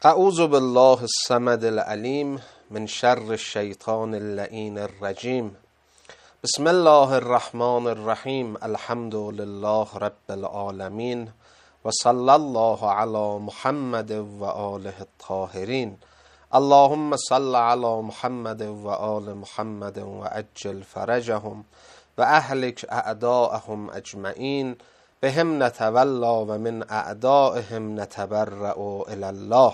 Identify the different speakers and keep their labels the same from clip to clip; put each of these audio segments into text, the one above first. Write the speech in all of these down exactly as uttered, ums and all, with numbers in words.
Speaker 1: اعوذ بالله الصمد العلیم من شر الشیطان اللعین الرجیم. بسم الله الرحمن الرحیم. الحمد لله رب العالمین و صلی الله علی محمد و آله الطاهرین. اللهم صل علی محمد و آل محمد و عجل فرجهم و اهلک اعداءهم اجمعین. بهم نتولا و من اعدائهم نتبرأ الی الله.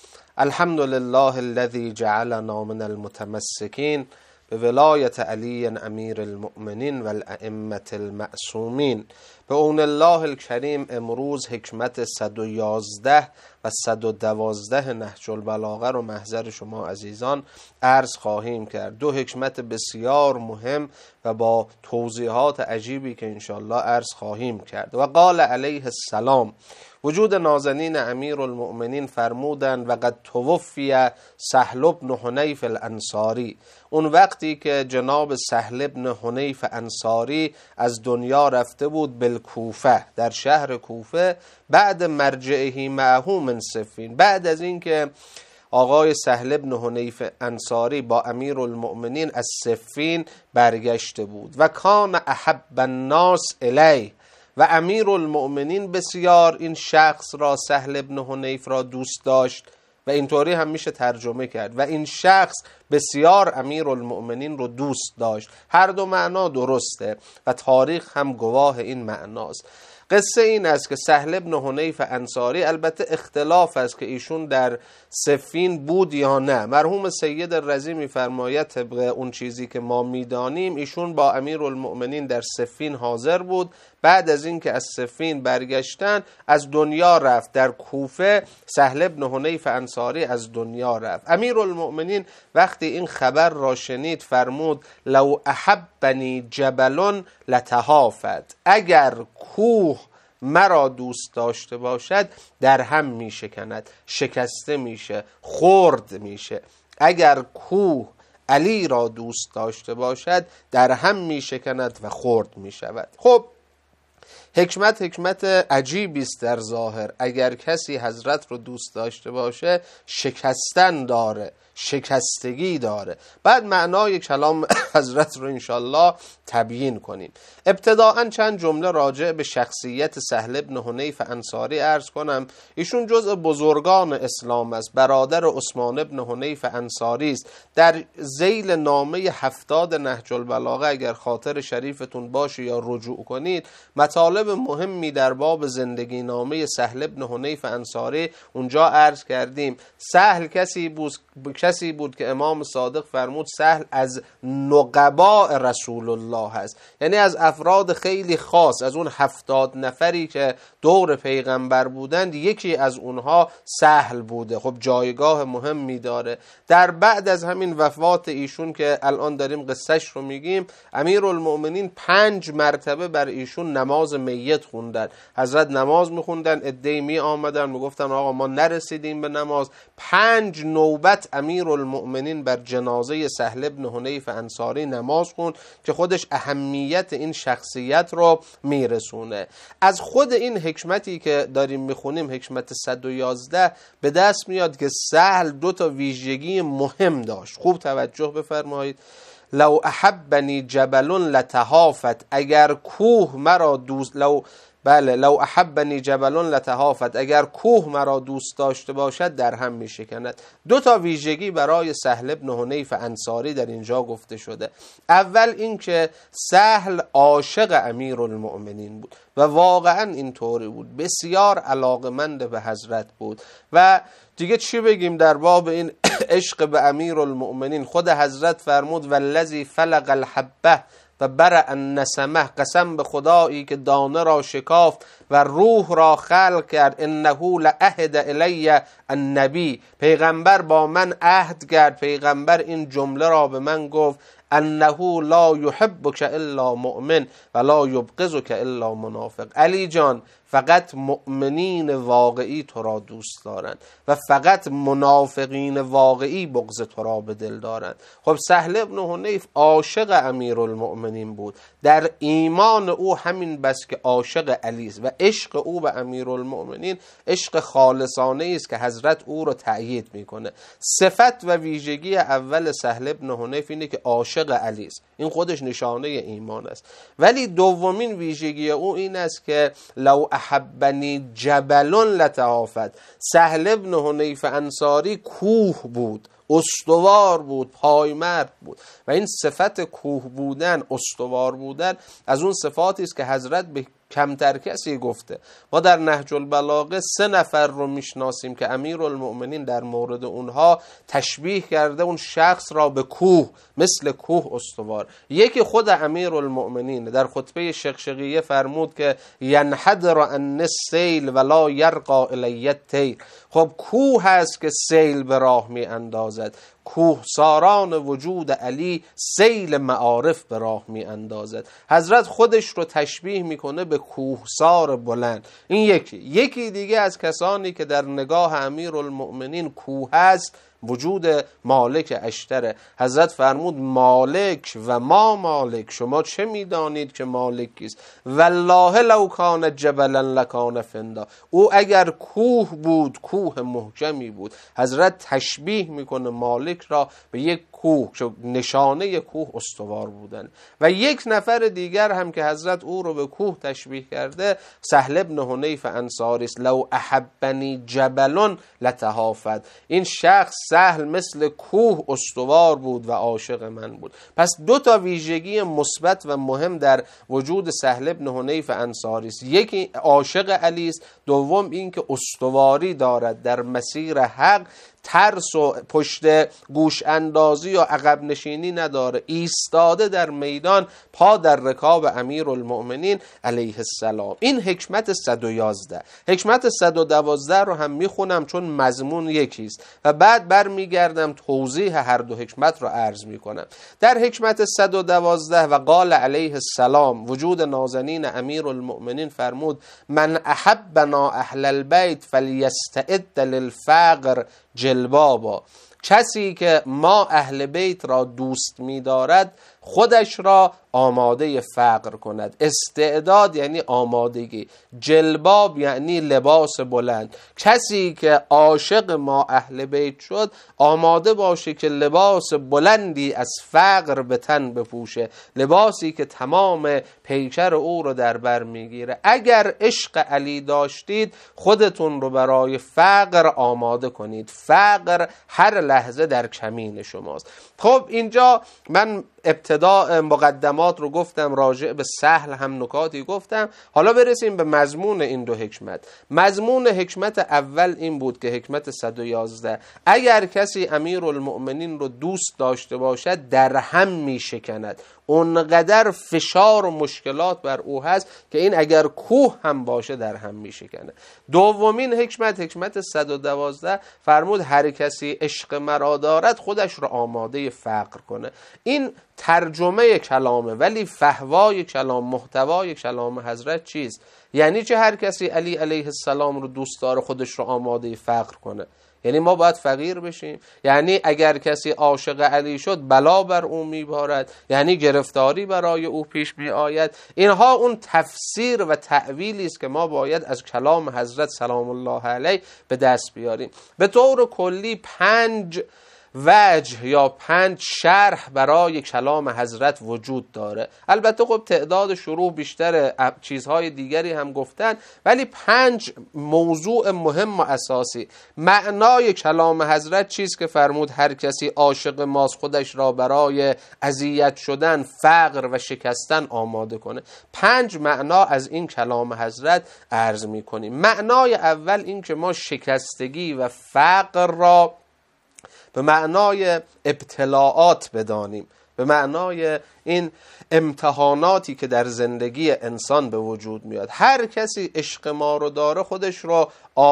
Speaker 1: الحمد لله الذي جعلنا من المتمسكين بولایت علی امیر المؤمنین و الائمة المعصومین. به اون الله الکریم امروز حکمت صد و یازده و صد و دوازده نهج البلاغه رو محضر شما عزیزان عرض خواهیم کرد. دو حکمت بسیار مهم و با توضیحات عجیبی که انشاءالله عرض خواهیم کرد. و قال علیه السلام، وجود نازنین امیر المؤمنین فرمودند و قد توفی سهل بن حنیف الانصاری. اون وقتی که جناب سهل بن حنیف انصاری از دنیا رفته بود بالکوفه، در شهر کوفه، بعد مرجعه معه من صفین، بعد از اینکه آقای سهل بن حنیف انصاری با امیر المؤمنین از صفین برگشته بود. و کان احب الناس الیه، و امیر المؤمنین بسیار این شخص را، سهل بن حنیف را دوست داشت و اینطوری هم میشه ترجمه کرد و این شخص بسیار امیر المؤمنین رو دوست داشت. هر دو معنا درسته و تاریخ هم گواه این معناست. قصه این است که سهل بن حنیف انصاری، البته اختلاف است که ایشون در صفین بود یا نه. مرحوم سید رضی میفرماید طبق اون چیزی که ما میدانیم ایشون با امیر المؤمنین در صفین حاضر بود. بعد از اینکه از صفین برگشتن از دنیا رفت. در کوفه سهل بن حنیف انصاری از دنیا رفت. امیر المؤمنین وقتی این خبر را شنید فرمود لو احبنی جبل لتهافت، اگر کوه مرا دوست داشته باشد در هم می شکند، شکسته میشه، خرد میشه. اگر کوه علی را دوست داشته باشد در هم می شکند و خرد می شود. خب حکمت حکمت عجیبی است در ظاهر. اگر کسی حضرت رو دوست داشته باشه شکستن داره، شکستگی داره. بعد معنای کلام حضرت رو انشالله تبیین کنیم. ابتداءً چند جمله راجع به شخصیت سهل بن حنیف انصاری عرض کنم. ایشون جزء بزرگان اسلام است، برادر عثمان بن حنیف انصاری است. در ذیل نامه هفتاد نهج البلاغه اگر خاطر شریفتون باشه یا رجوع کنید، مطالب مهمی در باب زندگی نامه سهل بن حنیف انصاری اونجا عرض کردیم. سهل کسی بود کسی بود که امام صادق فرمود سهل از نقباء رسول الله هست، یعنی از افراد خیلی خاص، از اون هفتاد نفری که دور پیغمبر بودند یکی از اونها سهل بوده. خب جایگاه مهمی داره. در بعد از همین وفات ایشون که الان داریم قصهش رو میگیم، امیر المؤمنین پنج مرتبه بر ایشون نماز میت خوندن. حضرت نماز میخوندن، عده‌ای می آمدن میگفتن آقا ما نرسیدیم به نماز. پنج نوبت امیر المؤمنین بر جنازه سهل بن حنیف انصاری نماز خوند که خودش اهمیت این شخصیت رو میرسونه. از خود این حکمتی که داریم میخونیم، حکمت صد و یازده، به دست میاد که سهل دو تا ویژگی مهم داشت. خوب توجه بفرمایید. لو احبنی جبل لتهافت، اگر کوه مرا دوست لو بله لو احبنی جبل لتهافت، اگر کوه مرا دوست داشته باشد در هم می شکند. دو تا ویژگی برای سهل بن حنیف انصاری در اینجا گفته شده. اول این که سهل عاشق امیر المؤمنین بود و واقعا اینطوری بود، بسیار علاقمند به حضرت بود و دیگه چی بگیم در باب این عشق به امیر المؤمنین. خود حضرت فرمود والذی فلق الحبه و برع النسمه، قسم به خدایی که دانه را شکافت و روح را خلق کرد، انه لعهد الی النبی، پیغمبر با من عهد کرد. پیغمبر این جمله را به من گفت انه لا یحبک الا مؤمن و لا یبغضک الا منافق. علی جان فقط مؤمنین واقعی تو را دوست دارند و فقط منافقین واقعی بغض تو را به دل دارند. خب سهل ابن حنیف عاشق امیرالمؤمنین بود، در ایمان او همین بس که عاشق علی است و عشق او به امیرالمؤمنین عشق خالصانه است که حضرت او را تأیید میکنه. صفت و ویژگی اول سهل ابن حنیف اینه که عاشق علی است، این خودش نشانه ایمان است. ولی دومین ویژگی او این است که لو احبنی جبل لتعافت. سهل ابن حنیف انصاری کوه بود، استوار بود، پایمرد بود و این صفت کوه بودن، استوار بودن از اون صفاتی است که حضرت به کمتر کسی گفته. ما در نهج البلاغه سه نفر رو میشناسیم که امیرالمؤمنین در مورد اونها تشبیه کرده اون شخص را به کوه، مثل کوه استوار. یکی خود امیرالمؤمنین در خطبه شقشقیه فرمود که ینحدر عن السیل ولا یرقى الی الطیر. خب کوه هست که سیل به راه می اندازد، کوهساران وجود علی سیل معارف به راه می اندازد. حضرت خودش رو تشبیه میکنه به کوهسار بلند. این یکی. یکی دیگه از کسانی که در نگاه امیرالمؤمنین کوه است وجود مالک اشتره. حضرت فرمود مالک و ما مالک، شما چه میدانید که مالک کیست؟ والله لو کان جبلا لکان فندا. او اگر کوه بود کوه محکمی بود. حضرت تشبیه میکنه مالک را به یک کوه، نشانه کوه استوار بودن. و یک نفر دیگر هم که حضرت او رو به کوه تشبیه کرده سهل ابن حنیف انصاری است. لو احبنی جبل لتهافت. این شخص سهل مثل کوه استوار بود و عاشق من بود. پس دو تا ویژگی مثبت و مهم در وجود سهل ابن حنیف انصاری است. یکی عاشق علی است، دوم این که استواری دارد در مسیر حق، ترس و پشت گوش اندازی و عقب نشینی نداره، ایستاده در میدان، پا در رکاب امیرالمؤمنین علیه السلام. این حکمت صد و یازده. حکمت صد و دوازده رو هم میخونم چون مضمون یکیست و بعد برمیگردم توضیح هر دو حکمت رو عرض میکنم. در حکمت صد و دوازده و قال علیه السلام وجود نازنین امیرالمؤمنین فرمود من احبنا اهل البیت فلیستعد للفقر جلبابا. کسی که ما اهل بیت را دوست می دارد خودش را آماده فقر کند. استعداد یعنی آمادگی، جلباب یعنی لباس بلند. کسی که عاشق ما اهل بیت شد آماده باشه که لباس بلندی از فقر به تن بپوشه، لباسی که تمام پیکر او رو در بر میگیره. اگر عشق علی داشتید خودتون رو برای فقر آماده کنید. فقر هر لحظه در کمین شماست. خب اینجا من ابتدا مقدمات رو گفتم، راجع به سهل هم نکاتی گفتم. حالا برسیم به مضمون این دو حکمت. مضمون حکمت اول این بود که حکمت صد و یازده، اگر کسی امیرالمؤمنین رو دوست داشته باشد در هم می شکند. اونقدر فشار و مشکلات بر او هست که این اگر کوه هم باشه در هم می شکنه. دومین حکمت، حکمت صد و دوازده، فرمود هر کسی عشق مرا دارد خودش رو آماده فقر کنه. این ترجمه کلامه، ولی فهوای کلام، محتوای کلام حضرت چیست؟ یعنی چه هر کسی علی علیه السلام رو دوست داره خودش رو آماده فقر کنه؟ یعنی ما باید فقیر بشیم؟ یعنی اگر کسی عاشق علی شد بلا بر او میبارد؟ یعنی گرفتاری برای او پیش می آید؟ اینها اون تفسیر و تأویلی است که ما باید از کلام حضرت سلام الله علیه به دست بیاریم. به طور کلی پنج وجه یا پنج شرح برای کلام حضرت وجود داره. البته خب تعداد شروح بیشتر، چیزهای دیگری هم گفتن، ولی پنج موضوع مهم و اساسی. معنای کلام حضرت چیست که فرمود هر کسی عاشق ماست خودش را برای اذیت شدن، فقر و شکستن آماده کنه. پنج معنا از این کلام حضرت عرض می کنیم. معنای اول این که ما شکستگی و فقر را به معنای ابتلاعات بدانیم، به معنای این امتحاناتی که در زندگی انسان به وجود میاد. هر کسی عشق ما رو داره خودش رو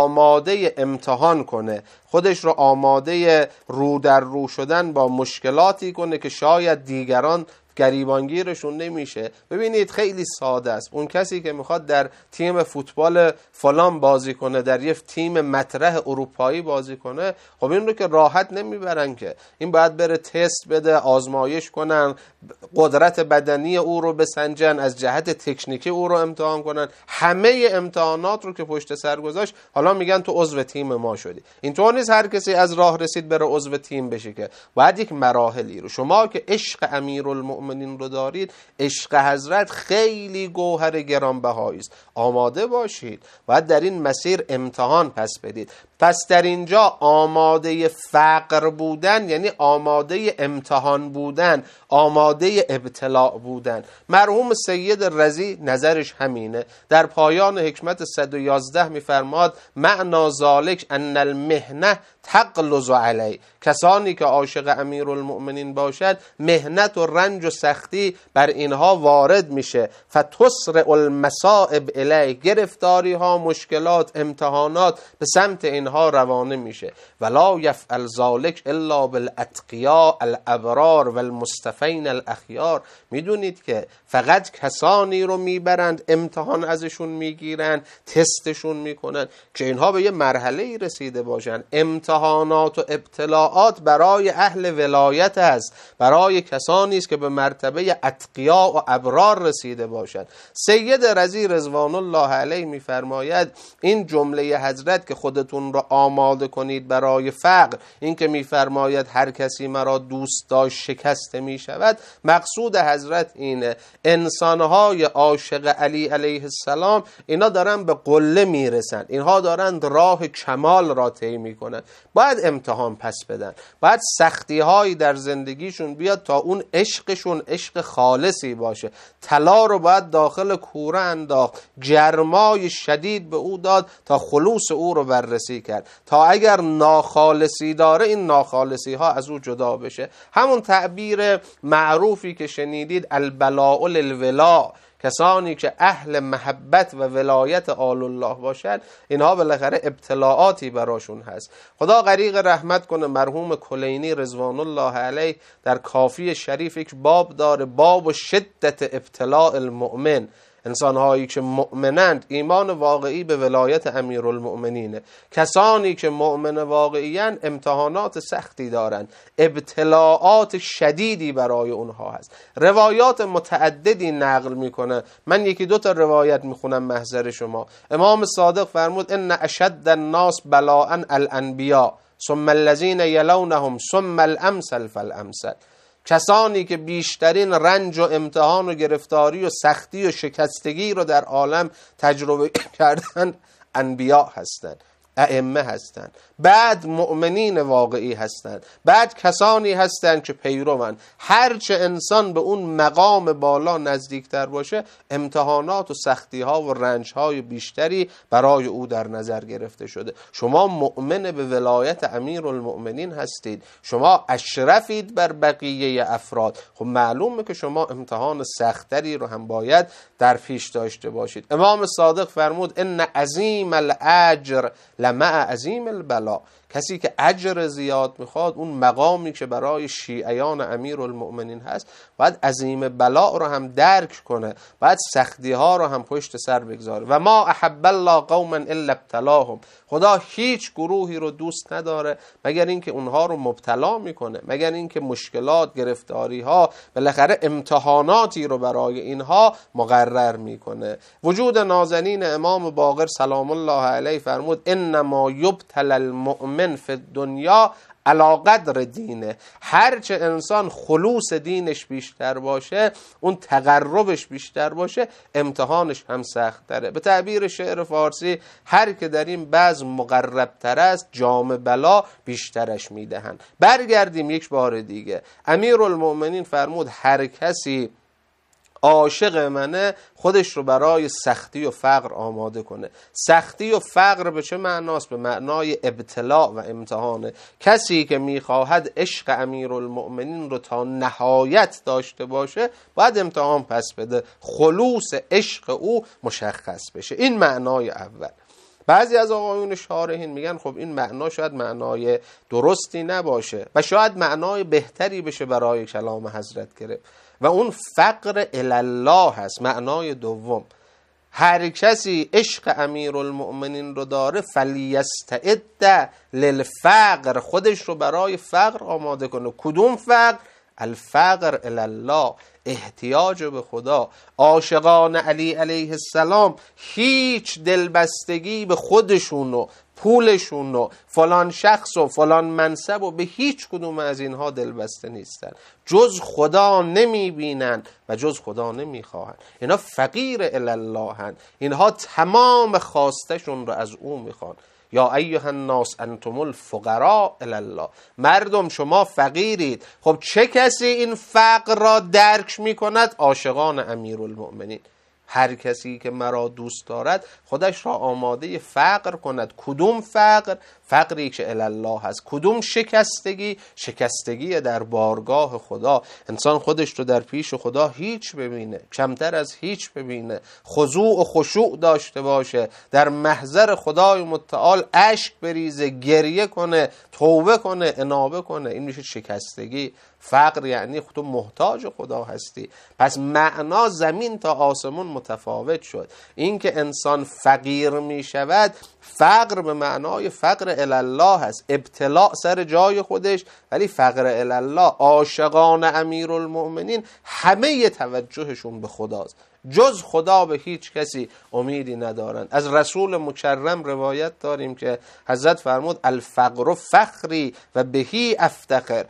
Speaker 1: آماده امتحان کنه، خودش رو آماده رو در رو شدن با مشکلاتی کنه که شاید دیگران گریبانگیرشون نمیشه. ببینید خیلی ساده است. اون کسی که میخواد در تیم فوتبال فلان بازی کنه، در یک تیم مطرح اروپایی بازی کنه، خب این رو که راحت نمیبرن که. این باید بره تست بده، آزمایش کنن، قدرت بدنی او رو بسنجن، از جهت تکنیکی او رو امتحان کنن. همه امتحانات رو که پشت سر گذاشت، حالا میگن تو عضو تیم ما شدی. اینطور نیست هر کسی از راه رسید بره عضو تیم بشه که. باید یک مراحلی رو. شما که عشق امیرالمؤمنین رو دارید، عشق حضرت خیلی گوهر گرانبهایی است. آماده باشید. باید در این مسیر امتحان پس بدید. پس در اینجا آماده فقر بودن یعنی آماده امتحان بودن، آماده ابتلاع بودن. مرحوم سید رضی نظرش همینه. در پایان حکمت صد و یازده میفرماد معنا ذالک ان المحنه تغلظ علی. کسانی که عاشق امیرالمؤمنین باشد، مهنت و رنج و سختی بر اینها وارد میشه. فتسرع المصائب الی. گرفتاری ها، مشکلات، امتحانات به سمت اینها روانه میشه. ولا یفعل ذالک الا بالاتقیاء الابرار والمصطفین الاخیار. میدونید که فقط کسانی رو میبرند، امتحان ازشون میگیرن، تستشون میکنن که اینها به یه مرحله رسیده باشن. امتحانات و ابتلاعات برای اهل ولایت است، برای کسانی است که به مرتبه اتقیا و ابرار رسیده باشند. سید رضی رضوان الله علیه میفرماید این جمله حضرت که خودتون رو آماده کنید برای فقر، این که میفرماید هر کسی مرا دوست داشت شکسته میشود، مقصود حضرت اینه. انسانهای عاشق علی علیه السلام اینا دارن به قله میرسن، اینها دارن راه کمال را طی میکنن. باید امتحان پس بدن، باید سختی هایی در زندگیشون بیاد تا اون عشقشون عشق خالصی باشه. طلا رو باید داخل کوره انداخت، گرمای شدید به او داد تا خلوص او رو بررسی کرد، تا اگر ناخالصی داره این ناخالصی ها از او جدا بشه. همون تعبیر معروفی که شنیدید البلاء للولا، کسانی که اهل محبت و ولایت آل الله باشد، اینها بالاخره ابتلاعاتی براشون هست. خدا غریق رحمت کنه مرحوم کلینی رضوان الله علیه در کافی شریف یک باب داره، باب شدت ابتلاء المؤمن. انسانهایی که مؤمنند، ایمان واقعی به ولایت امیرالمؤمنینه. کسانی که مؤمن واقعیان امتحانات سختی دارند، ابتلاعات شدیدی برای اونها هست. روایات متعددی نقل میکنه. من یکی دو تا روایت میخونم محضر شما. امام صادق فرمود ان اشد الناس بلاء الانبیاء ثم الذين یلونهم ثم الامثل فالامثل. کسانی که بیشترین رنج و امتحان و گرفتاری و سختی و شکستگی رو در عالم تجربه کردن انبیا هستند، ائمه هستند، بعد مؤمنین واقعی هستند، بعد کسانی هستند که پیروند. هرچه انسان به اون مقام بالا نزدیکتر باشه، امتحانات و سختی ها و رنج های بیشتری برای او در نظر گرفته شده. شما مؤمن به ولایت امیرالمؤمنین هستید، شما اشرفید بر بقیه افراد. خب معلومه که شما امتحان سختری رو هم باید در پیش داشته باشید. امام صادق فرمود ان عظیم الاجر لمع عظیم البلا. کسی که اجر زیاد میخواد، اون مقامی که برای شیعیان امیرالمؤمنین هست، باید عظیم بلا رو هم درک کنه، باید سختی ها رو هم پشت سر بگذاره. و ما احب الله قوما الا ابتلاهم. خدا هیچ گروهی رو دوست نداره مگر اینکه اونها رو مبتلا میکنه، مگر اینکه مشکلات، گرفتاری ها، بالاخره امتحاناتی رو برای اینها مقرر میکنه. وجود نازنین امام باقر سلام الله علیه فرمود انما یبتلی المؤمن فی الدنیا علی قدر دینه. هرچه انسان خلوص دینش بیشتر باشه، اون تقربش بیشتر باشه، امتحانش هم سخت تره. به تعبیر شعر فارسی، هر که در این بزم مقرب تر است، جام بلا بیشترش میدهند. برگردیم یک بار دیگه. امیرالمؤمنین فرمود هر کسی عاشق منه خودش رو برای سختی و فقر آماده کنه. سختی و فقر به چه معناست؟ به معنای ابتلاء و امتحانه. کسی که میخواهد عشق امیرالمؤمنین رو تا نهایت داشته باشه باید امتحان پس بده، خلوص عشق او مشخص بشه. این معنای اول. بعضی از آقایون شارحین میگن خب این معنا شاید معنای درستی نباشه و شاید معنای بهتری بشه برای کلام حضرت گرفت و اون فقر الله هست. معنای دوم، هر کسی عشق امیرالمؤمنین رو داره فلیستعد للفقر، خودش رو برای فقر آماده کنه. کدوم فقر؟ الفقر الله، احتیاج به خدا. عاشقان علی علیه السلام هیچ دلبستگی به خودشون و پولشون و فلان شخص و فلان منصب و به هیچ کدوم از اینها دلبسته نیستن. جز خدا نمی بینن و جز خدا نمی خواهن. اینا فقیر الله هن. اینها تمام خواستشون رو از او میخوان. یا ایها الناس انتم الفقراء الی الله، مردم شما فقیرید. خب چه کسی این فقر را درک می کند؟ عاشقان امیرالمؤمنین. هر کسی که مرا دوست دارد خودش را آماده فقر کند. کدوم فقر؟ فقری که الی الله هست. کدوم شکستگی؟ شکستگی در بارگاه خدا. انسان خودش رو در پیش خدا هیچ ببینه، کمتر از هیچ ببینه، خضوع و خشوع داشته باشه، در محضر خدای متعال اشک بریزه، گریه کنه، توبه کنه، انابه کنه. این میشه شکستگی. فقر یعنی تو محتاج خدا هستی. پس معنا زمین تا آسمون متفاوت شد. این که انسان فقیر می شود، فقر به معنای فقر الله هست، ابتلاء سر جای خودش، ولی فقر الله. عاشقان امیرالمؤمنین همه توجهشون به خداست، جز خدا به هیچ کسی امیدی ندارن. از رسول مکرم روایت داریم که حضرت فرمود الفقر فخری و بهی افتخر،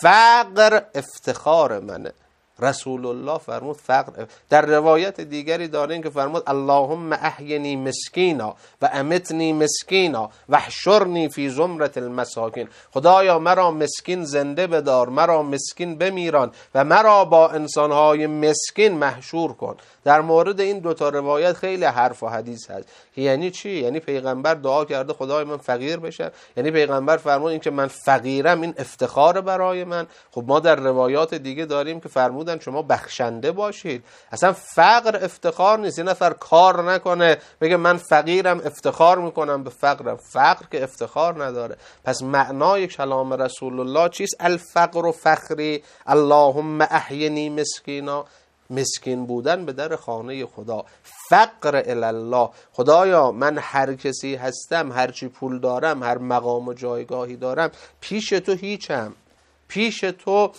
Speaker 1: فقر افتخار منه. رسول الله فرمود فقر. در روایت دیگری داریم که فرمود اللهم احینی مسکینا و امتنی مسکینا و احشرنی فی زمرة المساکین. خدایا مرا مسکین زنده بدار، مرا مسکین بمیران و مرا با انسانهای مسکین محشور کن. در مورد این دوتا روایت خیلی حرف و حدیث هست. یعنی چی؟ یعنی پیغمبر دعا کرده خدای من فقیر بشم؟ یعنی پیغمبر فرمود این که من فقیرم این افتخار برای من؟ خب ما در روایات دیگه داریم که فرمودن شما بخشنده باشید. اصلا فقر افتخار نیست. این نفر کار نکنه بگه من فقیرم افتخار میکنم به فقرم. فقر که افتخار نداره. پس معنای کلام رسول الله چیست؟ الفقر و فخری اللهم احینی مسکینا، مسکین بودن به در خانه خدا. فقر الله، خدایا من هر کسی هستم، هر چی پول دارم، هر مقام و جایگاهی دارم، پیش تو هیچم، پیش تو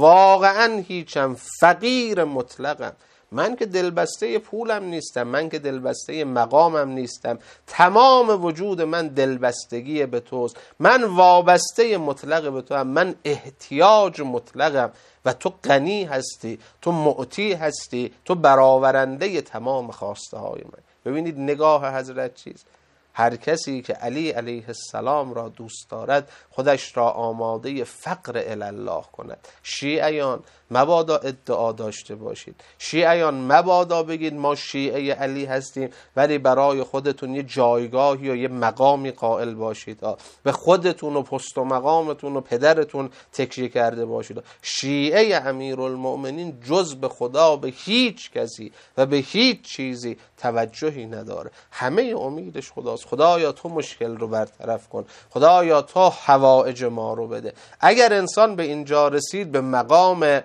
Speaker 1: واقعا هیچم، فقیر مطلقم. من که دلبسته پولم نیستم، من که دلبسته مقامم نیستم، تمام وجود من دلبستگی به توست. من وابسته مطلق به تو هم، من احتیاج مطلقم و تو غنی هستی، تو معطی هستی، تو برآورنده تمام خواسته های من. ببینید نگاه حضرت چیست؟ هر کسی که علی علیه السلام را دوست دارد خودش را آماده فقر الله کند. شیعیان مبادا ادعا داشته باشید، شیعیان مبادا بگید ما شیعه علی هستیم ولی برای خودتون یه جایگاهی و یه مقامی قائل باشید، به خودتون و پست و مقامتون و پدرتون تکیه کرده باشید. شیعه امیرالمؤمنین جز به خدا به هیچ کسی و به هیچ چیزی توجهی نداره. همه امیدش خداست. خدایا تو مشکل رو برطرف کن، خدایا تو حوائج ما رو بده. اگر انسان به اینجا رسید به مقام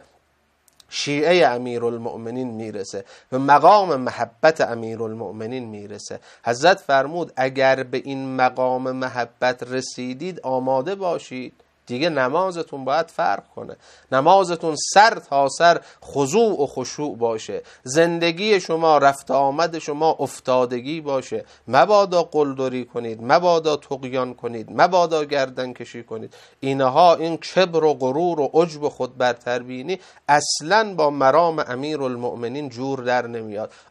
Speaker 1: شیعه امیرالمؤمنین میرسه، به مقام محبت امیرالمؤمنین میرسه. حضرت فرمود اگر به این مقام محبت رسیدید آماده باشید، دیگه نمازتون باید فرق کنه. نمازتون سر تا سر خضوع و خشوع باشه. زندگی شما، رفت آمد شما افتادگی باشه. مبادا قلدری کنید، مبادا طغیان کنید، مبادا گردن کشی کنید. اینها، این کبر و غرور و عجب و خود برتر بینی اصلاً با مرام امیرالمؤمنین جور در نمیاد.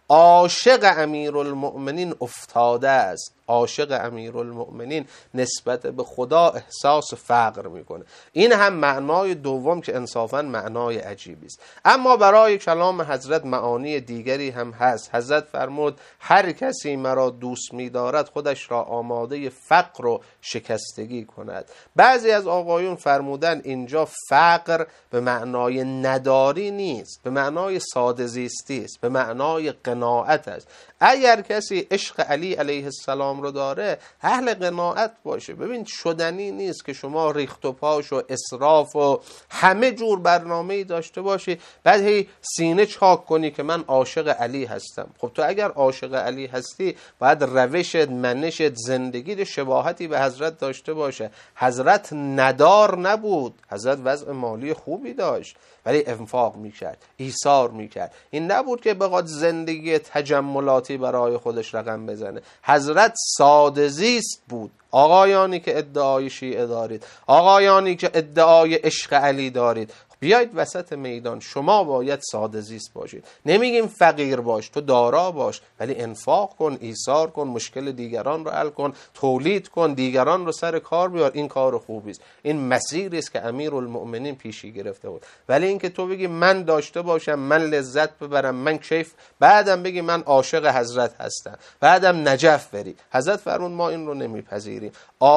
Speaker 1: عاشق امیرالمؤمنین افتاده است. عاشق امیرالمؤمنین نسبت به خدا احساس فقر میکنه. این هم معنای دوم که انصافا معنای عجیبی است. اما برای کلام حضرت معانی دیگری هم هست. حضرت فرمود هر کسی مرا دوست می‌دارد خودش را آماده فقر و شکستگی کند. بعضی از آقایون فرمودن اینجا فقر به معنای نداری نیست، به معنای ساده زیستی است، به معنای قناعت است. اگر کسی عشق علی علیه السلام رو داره اهل قناعت باشه. ببین شدنی نیست که شما ریخت و پاش و اسراف و همه جور برنامه‌ای داشته باشی بعد هی سینه چاک کنی که من عاشق علی هستم. خب تو اگر عاشق علی هستی باید روشت، منشت، زندگی شباهتی به حضرت داشته باشه. حضرت ندار نبود، حضرت وضع مالی خوبی داشت ولی انفاق میکرد، ایثار میکرد. این نبود که بخواد زندگی تجملاتی برای خودش رقم بزنه. حضرت ساده زیست بود. آقایانی که ادعای شیعه دارید، آقایانی که ادعای عشق علی دارید، بیایید وسط میدان. شما باید ساده زیست باشید. نمیگیم فقیر باش، تو دارا باش، ولی انفاق کن، ایثار کن، مشکل دیگران رو حل کن، تولید کن، دیگران رو سر کار بیار. این کار خوبی است. این مسیری است که امیرالمؤمنین پیشی گرفته بود. ولی اینکه تو بگی من داشته باشم، من لذت ببرم، من کیف، بعدم بگی من عاشق حضرت هستم، بعدم نجف بری. حضرت فرمود ما این رو نمیپذیریم.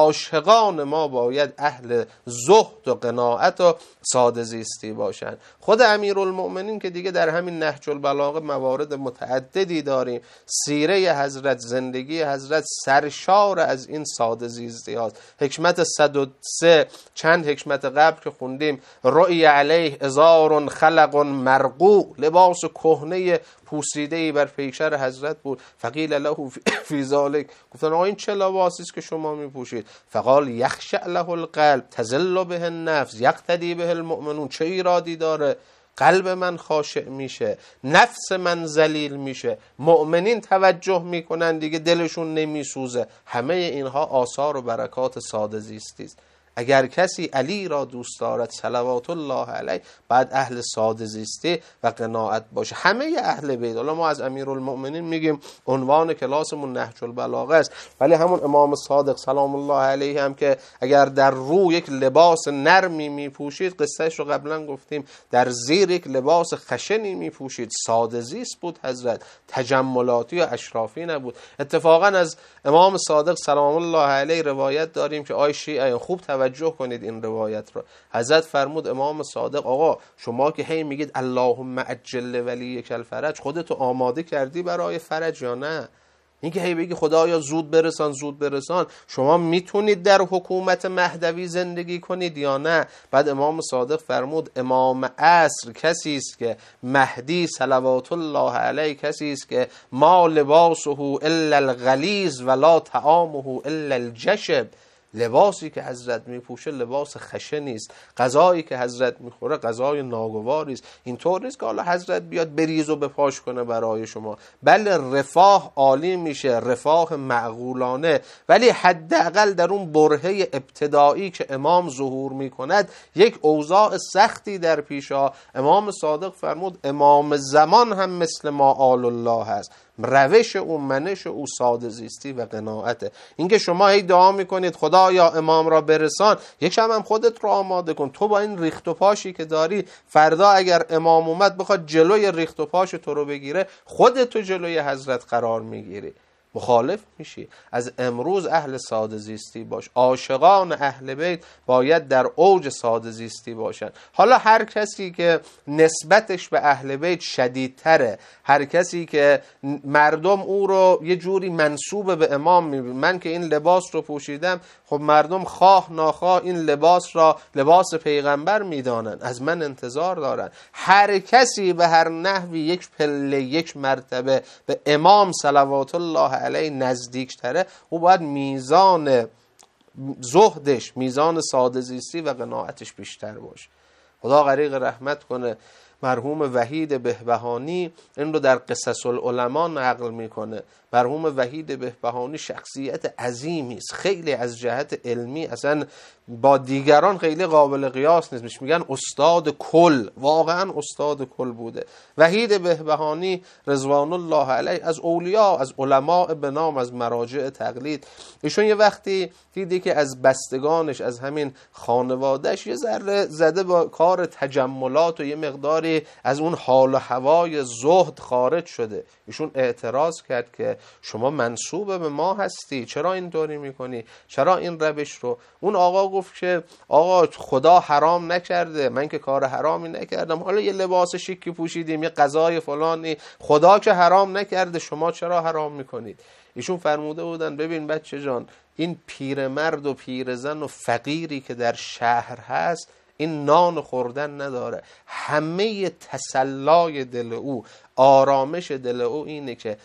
Speaker 1: عاشقان ما باید اهل زهد و قناعت و ساده زیستی باشند. خود امیرالمؤمنین که دیگه در همین نهج البلاغه موارد متعددی داریم. سیره حضرت، زندگی حضرت سرشار از این ساده زیستی هاست. حکمت صد و سه چند حکمت قبل که خوندیم، رؤی علیه ازار خلق مرقوع، لباس کهنه پوسیده‌ای بر پیکر حضرت بود. فقیل له فی ذلک، گفتن آقا این چه لباسی است که شما میپوشید؟ فقال یخشع له القلب تذل به النفس یقتدی به المؤمنون. چه ایرادی داره؟ قلب من خاشع میشه، نفس من ذلیل میشه، مؤمنین توجه میکنن دیگه، دلشون نمیسوزه. همه اینها آثار و برکات ساده زیستی است. اگر کسی علی را دوست دارد صلوات الله علیه بعد اهل ساده زیستی و قناعت باشه. همه اهل بیت، حالا ما از امیرالمؤمنین میگیم عنوان کلاسمون نهج البلاغه است، ولی همون امام صادق سلام الله علیه هم که اگر در رو یک لباس نرمی میپوشید، قصهش رو قبلا گفتیم، در زیر یک لباس خشنی میپوشید. ساده زیست بود حضرت، تجملاتی و اشرافی نبود. اتفاقا از امام صادق سلام الله علیه روایت داریم که آی شیعه خوب توجه کنید این روایت رو. حضرت فرمود امام صادق آقا شما که هی میگید اللهم عجل ولیک الفرج، خودتو آماده کردی برای فرج یا نه؟ این که هی بگی خدایا زود برسان زود برسان، شما میتونید در حکومت مهدوی زندگی کنید یا نه؟ بعد امام صادق فرمود امام عصر کسی است که مهدی صلوات الله علیه کسی است که ما لباسه الا الغلیظ ولا طعامه الا الجشب. لباسی که حضرت میپوشه لباس خشنی است، غذایی که حضرت میخوره غذای ناگواری است. اینطور نیست که حالا حضرت بیاد بریز و بپاش کنه برای شما، بله رفاه عالی میشه، رفاه معقولانه، ولی حداقل در اون برهه ابتدایی که امام ظهور میکند یک اوضاع سختی در پیشا. امام صادق فرمود امام زمان هم مثل ما آل الله هست. روش او، منش او ساده زیستی و قناعته. اینکه شما هی دعا میکنید خدایا امام را برسان، یک شب هم خودت رو آماده کن. تو با این ریخت و پاشی که داری، فردا اگر امام اومد بخواد جلوی ریخت و پاش تو رو بگیره، خودت تو جلوی حضرت قرار میگیری، مخالف میشی. از امروز اهل ساده زیستی باش. عاشقان اهل بیت باید در اوج ساده زیستی باشن. حالا هر کسی که نسبتش به اهل بیت شدیدتره، هر کسی که مردم او رو یه جوری منسوب به امام میبینن، من که این لباس رو پوشیدم، خب مردم خواه ناخواه این لباس را لباس پیغمبر میدانن، از من انتظار دارن. هر کسی به هر نحوی یک پله، یک مرتبه به امام صلوات الله علیه نزدیک تره، او باید میزان زهدش، میزان ساده زیستی و قناعتش بیشتر باشه. خدا غریق رحمت کنه. مرحوم وحید بهبهانی این رو در قصص العلماء نقل میکنه. مرحوم وحید بهبهانی شخصیت عظیمی است، خیلی از جهت علمی اصلا با دیگران خیلی قابل قیاس نیست، میگن استاد کل، واقعا استاد کل بوده. وحید بهبهانی رضوان الله علیه از اولیاء، از علماء به نام، از مراجع تقلید. ایشون یه وقتی دیدی که از بستگانش، از همین خانوادهش یه ذره زده با کار تجملات و یه مقداری از اون حال و هوای زهد خارج شده، ایشون اعتراض کرد که شما منسوب به ما هستی، چرا اینطوری میکنی، چرا این روش رو. اون آقا گفت که آقا خدا حرام نکرده، من که کار حرامی نکردم، حالا یه لباس شیکی پوشیدیم، یه غذای فلانی، خدا که حرام نکرده، شما چرا حرام میکنید؟ ایشون فرموده بودن ببین بچه جان، این پیرمرد و پیرزن و فقیری که در شهر هست این نان خوردن نداره، همه تسلای دل او، آرامش دل او اینه که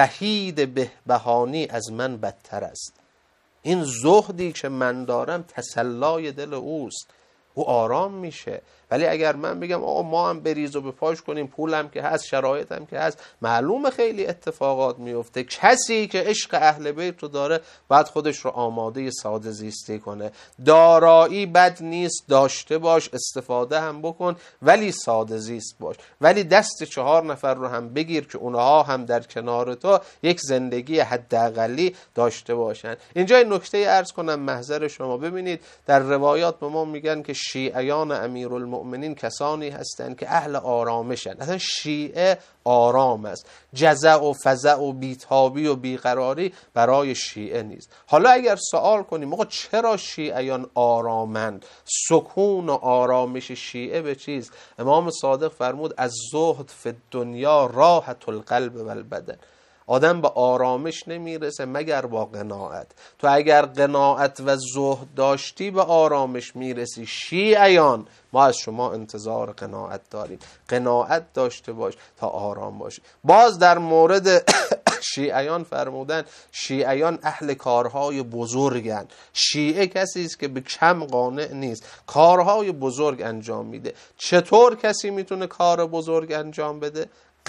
Speaker 1: وحید بهبهانی از من بدتر است. این زهدی که من دارم تسلای دل اوست، او آرام میشه. ولی اگر من بگم آقا ما هم بریز و بپاش کنیم، پولم که هست، شرایطم که هست، معلومه خیلی اتفاقات میفته. کسی که عشق اهل بیت رو داره باید خودش رو آماده ساده زیستی کنه. دارایی بد نیست، داشته باش، استفاده هم بکن، ولی ساده زیست باش. ولی دست چهار نفر رو هم بگیر که اونها هم در کنار تو یک زندگی حداقلی داشته باشن. اینجا این نکته عرض کنم محضر شما. ببینید در روایات به ما میگن که شیعیان امیرالمؤمنین مؤمنین کسانی هستند که اهل آرامشن. اصلا شیعه آرام است. جزع و فزع و بیتابی و بیقراری برای شیعه نیست. حالا اگر سوال کنیم آقا چرا شیعیان آرامند؟ سکون و آرامش شیعه به چیز؟ امام صادق فرمود از زهد فی الدنیا راحت القلب و البدن. آدم به آرامش نمیرسه مگر با قناعت. تو اگر قناعت و زهد داشتی به آرامش میرسی. شیعیان ما از شما انتظار قناعت داریم. قناعت داشته باش تا آرام باشی. باز در مورد شیعیان فرمودن شیعیان اهل کارهای بزرگن. شیعه کسی است که به کم قانع نیست، کارهای بزرگ انجام میده. چطور کسی میتونه کار بزرگ انجام بده؟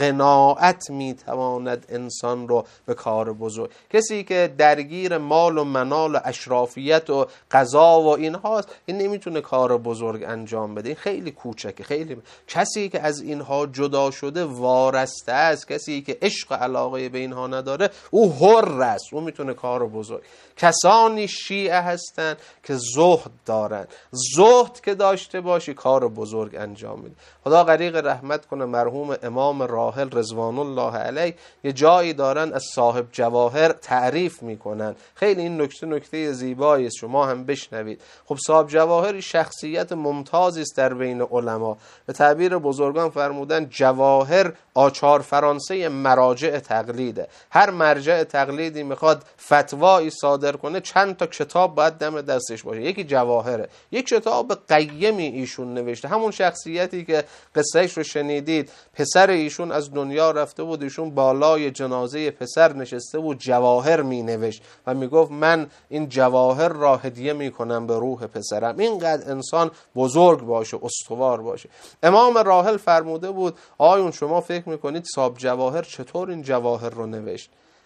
Speaker 1: قناعت میتواند انسان رو به کار بزرگ. کسی که درگیر مال و منال و اشرافیت و قضا و اینهاست، این نمیتونه کار بزرگ انجام بده. این خیلی کوچکه. خیلی کسی که از اینها جدا شده وارسته است، کسی که عشق و علاقه به اینها نداره، او حر است، او میتونه کار بزرگ. کسانی شیعه هستند که زهد دارن. زهد که داشته باشی کار بزرگ انجام میده. خدا غریق رحمت کنه مرحوم امام راحل رضوان الله علیه یه جایی دارن از صاحب جواهر تعریف میکنن. خیلی این نکته نکته زیبایی است، شما هم بشنوید. خب صاحب جواهر شخصیت ممتازی است در بین علما. به تعبیر بزرگان فرمودن جواهر آچار فرانسه مراجع تقلیده. هر مرجع تقلیدی میخواد فتوایی صادر کنه چند تا کتاب باید دم دستش باشه. یکی جواهره، یک کتاب قیمی ایشون نوشته. همون شخصیتی که قصهش رو شنیدید، پسر ایشون از دنیا رفته بود، ایشون بالای جنازه پسر نشسته بود، جواهر می نوشت و می گفت من این جواهر را هدیه می کنم به روح پسرم. اینقدر انسان بزرگ باشه، استوار باشه. امام راحل فرموده بود آیون شما فکر می کنید صاحب جواهر چطور این جواهر رو نوشت؟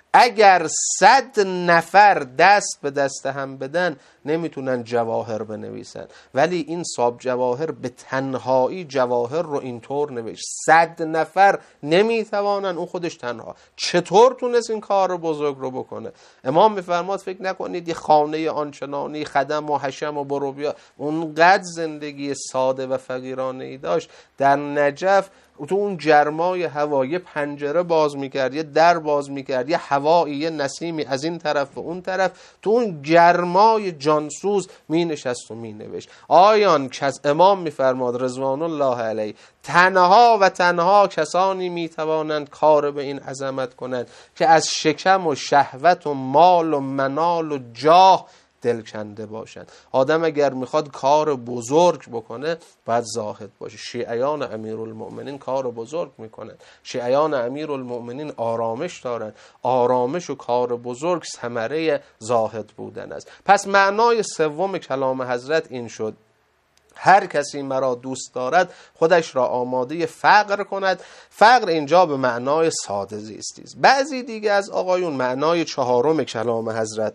Speaker 1: اگر صد نفر دست به دست هم بدن نمیتونن جواهر بنویسن، ولی این صاحب جواهر به تنهایی جواهر رو اینطور نوشت. صد نفر نمیتوانن، اون خودش تنها. چطور تونست این کار بزرگ رو بکنه؟ امام میفرماد فکر نکنید یه خانه آنچنانی خدم و حشم و برو بیا، اونقدر زندگی ساده و فقیرانه ای داشت. در نجف تو اون گرمای هوا یه پنجره باز میکرد، یه در باز میکرد، یه هوایی، یه نسیمی از این طرف و اون طرف، تو اون گرمای جانسوز می نشست و می نوشت. آیان که از امام میفرماد رضوان الله علیه تنها و تنها کسانی میتوانند کار به این عظمت کنند که از شکم و شهوت و مال و منال و جاه دل کنده باشند. آدم اگر میخواد کار بزرگ بکنه باید زاهد باشه. شیعیان امیرالمؤمنین کار بزرگ میکنن. شیعیان امیرالمؤمنین آرامش دارن. آرامش و کار بزرگ ثمره زاهد بودن است. پس معنای سوم کلام حضرت این شد هر کسی مرا دوست دارد خودش را آماده فقر کند. فقر اینجا به معنای ساده زیستی است. بعضی دیگه از آقایون معنای چهارم کلام حضرت،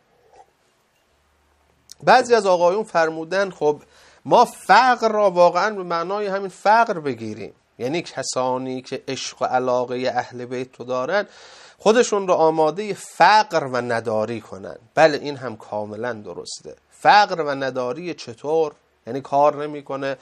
Speaker 1: بعضی از آقایون فرمودن خب ما فقر را واقعا به معنای همین فقر بگیریم، یعنی کسانی که عشق و علاقه اهل بیت رو دارن خودشون رو آماده فقر و نداری کنن. بله این هم کاملا درسته. فقر و نداری چطور؟ یعنی کار نمیکنه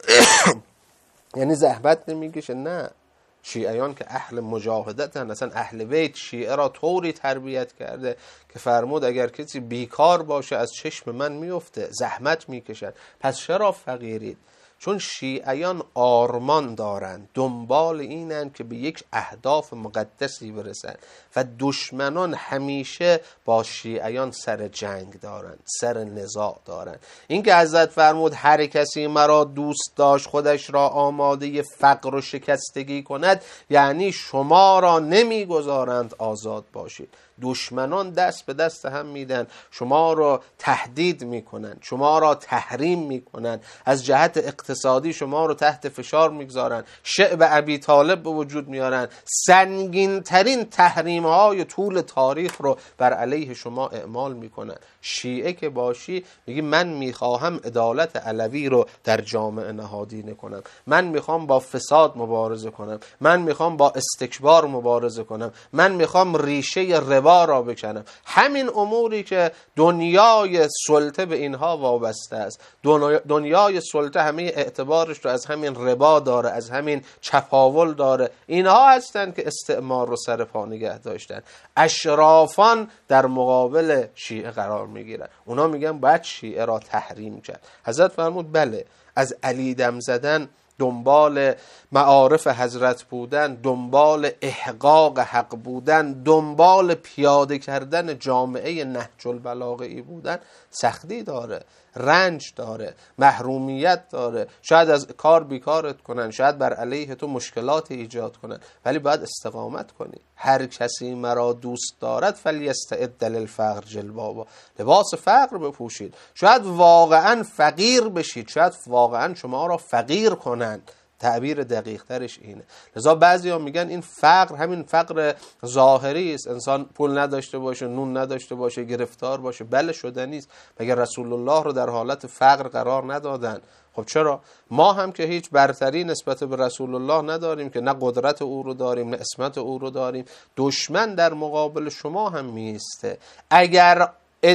Speaker 1: یعنی زحمت نمیکشه؟ نه، شیعیان که اهل مجاهدتن، اصلا اهل بیت شیعه را طوری تربیت کرده که فرمود اگر کسی بیکار باشه از چشم من میفته، زحمت میکشن. پس چرا فقیرید؟ چون شیعیان آرمان دارن، دنبال اینن که به یک اهداف مقدسی برسن و دشمنان همیشه با شیعیان سر جنگ دارن، سر نزاع دارن. این که حضرت فرمود هر کسی مرا دوست داشت خودش را آماده فقر و شکستگی کند، یعنی شما را نمیگذارند آزاد باشید. دشمنان دست به دست هم میدن، شما را تهدید میکنن، شما را تحریم میکنن، از جهت اقتصادی شما رو تحت فشار میگذارن، شعب ابی طالب به وجود میارن، سنگین ترین تحریم های طول تاریخ رو بر علیه شما اعمال میکنن. شیعه که باشی میگی من میخواهم عدالت علوی رو در جامعه نهادینه کنم، من میخوام با فساد مبارزه کنم، من میخوام با استکبار مبارزه کنم، من میخوام ریشه ربا را بکنم. همین اموری که دنیای سلطه به اینها وابسته است. دنیای سلطه همه اعتبارش رو از همین ربا داره، از همین چپاول داره. اینها هستن که استعمار رو سر پا نگه داشتن. اشرافان در مقابل شیعه قرار میگیرن، اونا میگن باید شیعه را تحریم کرد. حضرت فرمود بله، از علی دم زدن، دنبال معارف حضرت بودن، دنبال احقاق حق بودن، دنبال پیاده کردن جامعه نهج البلاغه‌ای بودن سختی داره، رنج داره، محرومیت داره، شاید از کار بیکارت کنن، شاید بر علیه تو مشکلات ایجاد کنن، ولی باید استقامت کنی. هر کسی مرا دوست دارد فلیستعد للفقر جلبابا، لباس فقر بپوشید. شاید واقعا فقیر بشید، شاید واقعا شما را فقیر کنند. تعبیر دقیق ترش اینه. لذا بعضی ها میگن این فقر همین فقر ظاهری است، انسان پول نداشته باشه، نون نداشته باشه، گرفتار باشه. بله شدنی است. مگر رسول الله رو در حالت فقر قرار ندادن؟ خب چرا؟ ما هم که هیچ برتری نسبت به رسول الله نداریم که، نه قدرت او رو داریم نه عصمت او رو داریم. دشمن در مقابل شما هم میسته. اگر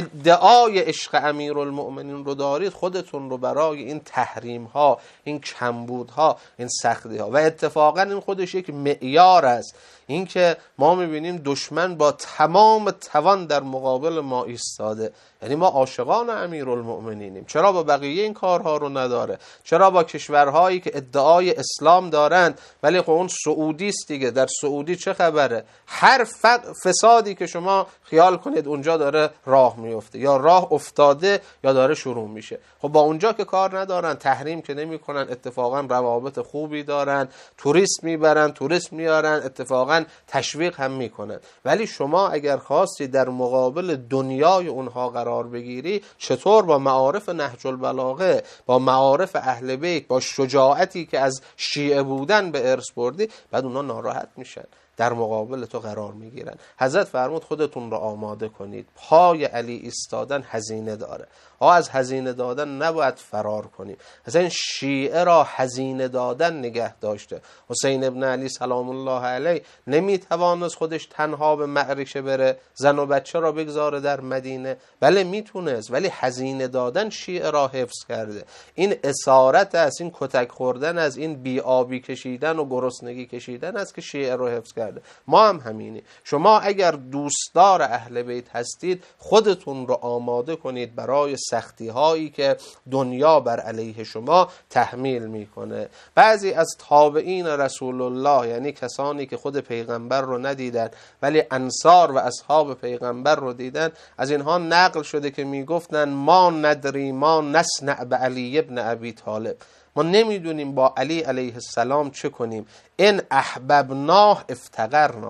Speaker 1: ادعای عشق امیرالمؤمنین رو دارید، خودتون رو برای این تحریم ها، این کمبودها، این سختی ها، و اتفاقا این خودش یک معیار است. این که ما میبینیم دشمن با تمام توان در مقابل ما ایستاده، یعنی ما عاشقان امیرالمؤمنینیم. چرا با بقیه این کارها رو نداره؟ چرا با کشورهایی که ادعای اسلام دارند ولی خب اون سعودی است دیگه، در سعودی چه خبره؟ هر فسادی که شما خیال کنید اونجا داره راه میفته، یا راه افتاده یا داره شروع میشه. خب با اونجا که کار ندارن، تحریم که نمیکنن، اتفاقا روابط خوبی دارن، توریست میبرن، توریست میارن، اتفاقا تشویق هم میکنن. ولی شما اگر خواستی در مقابل دنیای اونها قرار بگیری، چطور با معارف نهج البلاغه، با معارف اهل بیت، با شجاعتی که از شیعه بودن به ارث بردی، بعد اونا ناراحت میشن، در مقابل تو قرار میگیرن. حضرت فرمود خودتون رو آماده کنید. پای علی ایستادن هزینه داره. ها از هزینه دادن نباید فرار کنیم. مثلا شیعه را هزینه دادن نگه داشته. حسین ابن علی سلام الله علیه نمیتوانست خودش تنها به معرکه بره، زن و بچه را بگذاره در مدینه. بله میتونست، ولی هزینه دادن شیعه را حفظ کرده. این اسارت است، این کتک خوردن از این بی آبی کشیدن و گرسنگی کشیدن است که شیعه را حفظ کرده. ما هم همینی. شما اگر دوستدار اهل بیت هستید، خودتون رو آماده کنید برای سختی هایی که دنیا بر علیه شما تحمیل میکنه. بعضی از تابعین رسول الله، یعنی کسانی که خود پیغمبر رو ندیدن ولی انصار و اصحاب پیغمبر رو دیدن، از اینها نقل شده که میگفتن ما ندری ما نصنع به علی ابن ابی طالب، ما نمیدونیم با علی علیه السلام چه کنیم. این احببناه افتقرنا،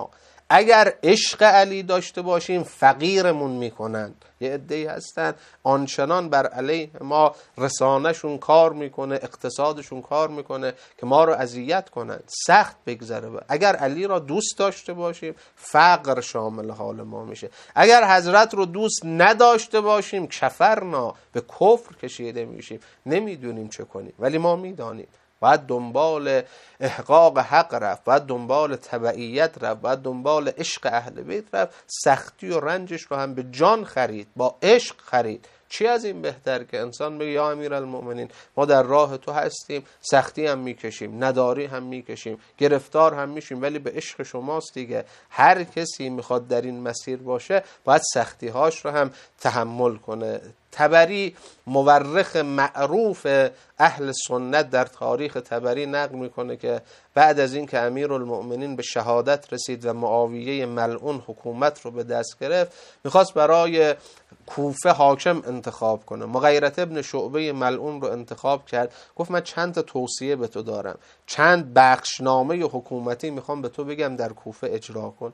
Speaker 1: اگر عشق علی داشته باشیم فقیرمون میکنن. یه عده‌ای هستن آنچنان بر علیه ما رسانه‌شون کار میکنه، اقتصادشون کار میکنه که ما رو اذیت کنن، سخت بگذره. اگر علی را دوست داشته باشیم فقر شامل حال ما میشه. اگر حضرت رو دوست نداشته باشیم کفرنا، به کفر کشیده میشیم، نمیدونیم چه کنیم. ولی ما میدانیم باید دنبال احقاق حق رفت، باید دنبال تبعیت رفت، باید دنبال عشق اهل بیت رفت. سختی و رنجش رو هم به جان خرید، با عشق خرید. چی از این بهتر که انسان بگه یا امیرالمؤمنین ما در راه تو هستیم، سختی هم میکشیم، نداری هم میکشیم، گرفتار هم میشیم، ولی به عشق شماست دیگه. هر کسی میخواد در این مسیر باشه باید سختی هاش رو هم تحمل کنه. طبری مورخ معروف اهل سنت در تاریخ طبری نقل میکنه که بعد از این که امیرالمؤمنین به شهادت رسید و معاویه ملعون حکومت رو به دست گرفت، میخواست برای کوفه حاکم انتخاب کنه. مغیرة ابن شعبه ملعون رو انتخاب کرد. گفت من چند تا توصیه به تو دارم، چند بخشنامه حکومتی میخوام به تو بگم در کوفه اجرا کن.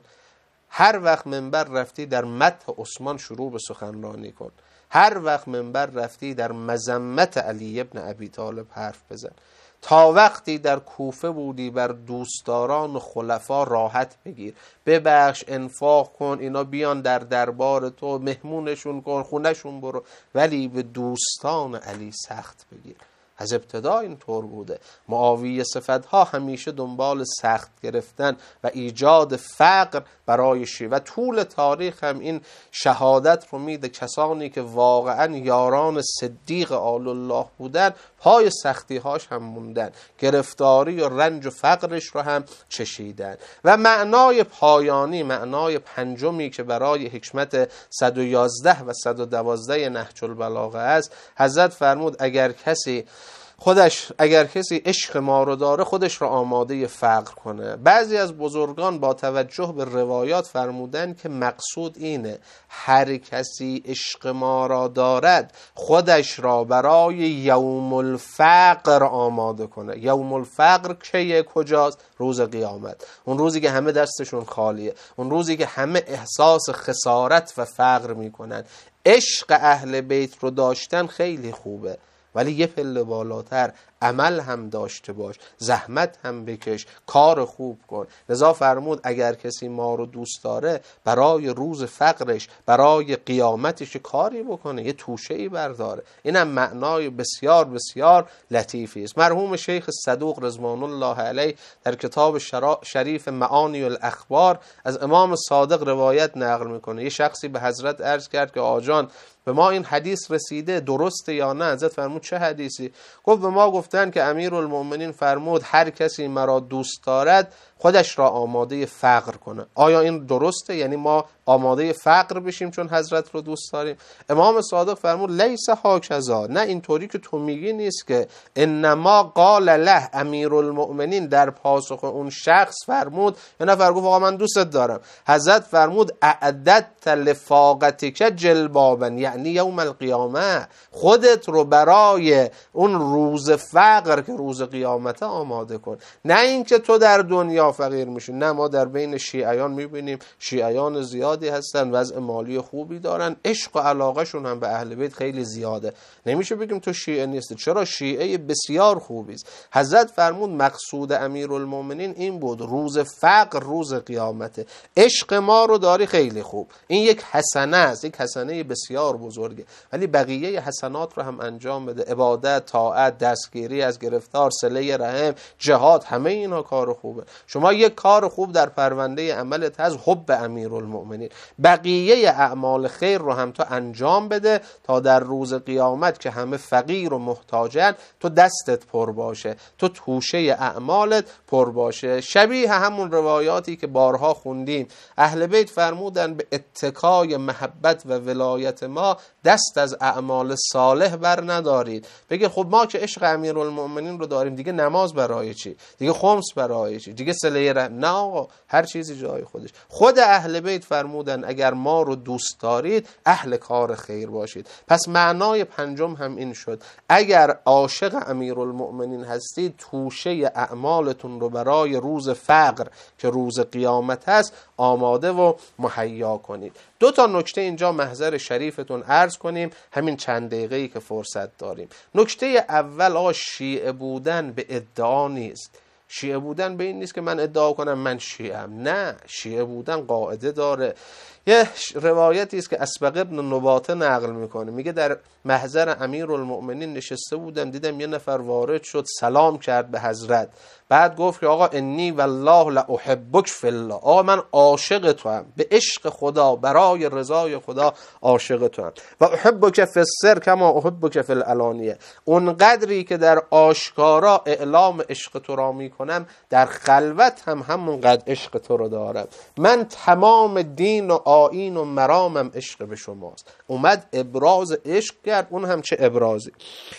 Speaker 1: هر وقت منبر رفتی در مدح عثمان شروع به سخنرانی کن. هر وقت منبر رفتی در مذمت علی ابن ابی طالب حرف بزن. تا وقتی در کوفه بودی بر دوستداران و خلفا راحت بگیر، ببخش، انفاق کن، اینا بیان در دربار تو، مهمونشون کن، خونشون برو، ولی به دوستان علی سخت بگیر. از ابتدا اینطور بوده. معاویه صفتها همیشه دنبال سخت گرفتن و ایجاد فقر برای شیعه و طول تاریخ هم این شهادت رو میده. کسانی که واقعا یاران صدیق آل الله بودن پای سختی هاش هم موندن، گرفتاری و رنج و فقرش رو هم چشیدن. و معنای پایانی، معنای پنجمی که برای حکمت صد و یازده و صد و دوازده نهج البلاغه است، حضرت فرمود اگر کسی خودش اگر کسی عشق ما رو داره خودش رو آماده فقر کنه. بعضی از بزرگان با توجه به روایات فرمودن که مقصود اینه هر کسی عشق ما را دارد خودش را برای یوم الفقر آماده کنه. یوم الفقر کیه؟ کجاست؟ روز قیامت. اون روزی که همه دستشون خالیه، اون روزی که همه احساس خسارت و فقر میکنن. عشق اهل بیت رو داشتن خیلی خوبه، ولی یه پله بالاتر عمل هم داشته باش، زحمت هم بکش، کار خوب کن. لذا فرمود اگر کسی ما رو دوست داره برای روز فقرش، برای قیامتش کاری بکنه، یه توشه‌ای برداره. اینم معنای بسیار بسیار لطیفی است. مرحوم شیخ صدوق رضوان الله علیه در کتاب شریف معانی الاخبار از امام صادق روایت نقل میکنه. یه شخصی به حضرت عرض کرد که آجان به ما این حدیث رسیده، درسته یا نه؟ حضرت فرمود چه حدیثی؟ گفت به ما گفتن که امیرالمؤمنین فرمود هر کسی مرا دوست دارد خودش را آماده فقر کنه. آیا این درسته؟ یعنی ما آماده فقر بشیم چون حضرت رو دوست داریم؟ امام صادق فرمود لیس هاکذا، نه اینطوری که تو میگی نیست که. انما قال له امیرالمؤمنین در پاسخ اون شخص فرمود، یا نفر گفت آقا من دوستت دارم. حضرت فرمود اعددت لفاقتک جلبابا، یعنی یوم القیامه، خودت رو برای اون روز فقر که روز قیامت آماده کن. نه اینکه تو در دنیا فقیر میشی. نه، ما در بین شیعیان میبینیم شیعیان زیادی هستن، وضع مالی خوبی دارن، عشق و علاقه شون هم به اهل بیت خیلی زیاده. نمیشه بگیم تو شیعه نیستی، چرا؟ شیعه بسیار خوبی است. حضرت فرمود مقصود امیرالمؤمنین این بود، روز فقر روز قیامته، عشق ما رو داری خیلی خوب، این یک حسنه است، یک حسنه بسیار بزرگه، ولی بقیه حسنات رو هم انجام بده. عبادت، طاعت، دستگیری از گرفتار، صله رحم، جهاد، همه اینا کار خوبه. شما یک کار خوب در پرونده عملت هست، حب امیرالمؤمنین، بقیه اعمال خیر رو هم تو انجام بده تا در روز قیامت که همه فقیر و محتاجن تو دستت پر باشه، تو توشه اعمالت پر باشه. شبیه همون روایاتی که بارها خوندیم، اهل بیت فرمودن به اتکای محبت و ولایت ما ها دست از اعمال صالح بر ندارید. بگه خب ما که عشق امیرالمؤمنین رو داریم، دیگه نماز برای چی؟ دیگه خمس برای چی؟ دیگه صله رحم؟ نه آقا، هر چیزی جای خودش. خود اهل بیت فرمودن اگر ما رو دوست دارید اهل کار خیر باشید. پس معنای پنجم هم این شد اگر عاشق امیرالمؤمنین هستید توشه اعمالتون رو برای روز فقر که روز قیامت هست آماده و مهیا کنید. دو تا نکته اینجا محضر شریفتون عرض کنیم همین چند دقیقه‌ای که فرصت داریم. نکته اول، آقا شیعه بودن به ادعا نیست. شیعه بودن به این نیست که من ادعا کنم من شیعه‌ام. نه، شیعه بودن قاعده داره. یه روایتی است که اسبق ابن نباته نقل میکنه، میگه در محضر امیرالمؤمنین نشسته بودم، دیدم یه نفر وارد شد سلام کرد به حضرت، بعد گفت که آقا انی والله لاحبک فی الله، آقا من عاشق تو ام، به عشق خدا برای رضای خدا عاشق تو ام، و احبک فی السر کما احبک فی العلانیه، اون قدری که در آشکارا اعلام عشق تو را میکنم در خلوت هم همون قدر عشق تو رو دارم. من تمام دین و آیین و مرامم عشق به شماست. اومد ابراز عشق کرد، اون هم چه ابرازی.